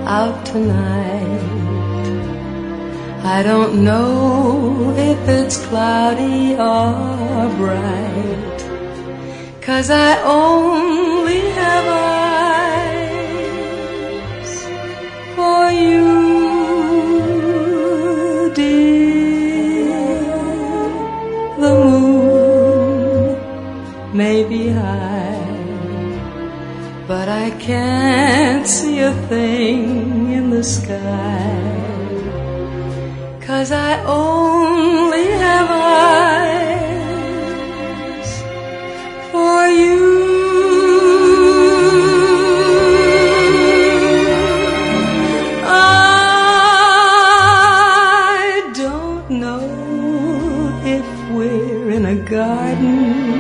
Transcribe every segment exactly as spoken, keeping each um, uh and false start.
out tonight. I don't know if it's cloudy or bright, 'cause I only have eyes for you, dear. The moon may be high, but I can't see a thing in the sky, 'cause I only have eyes for you. I don't know if we're in a garden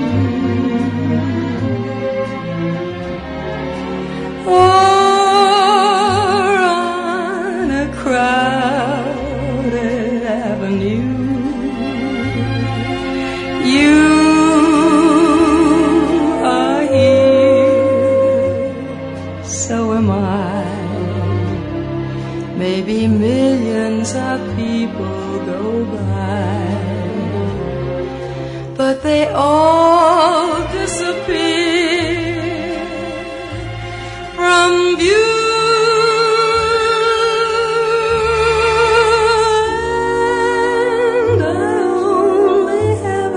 or on a crowded avenue. You are here, so am I. Maybe millions of people go by, but they all disappear from view. And I only have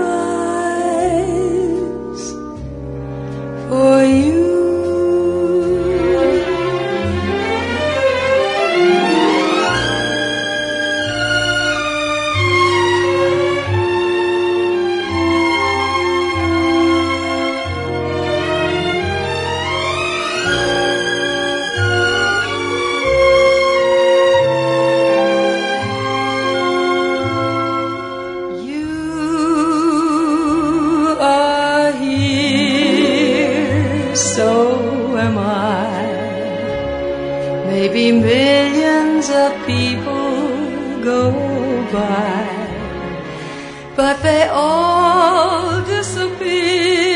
eyes for you. So am I. Maybe millions of people go by, but they all disappear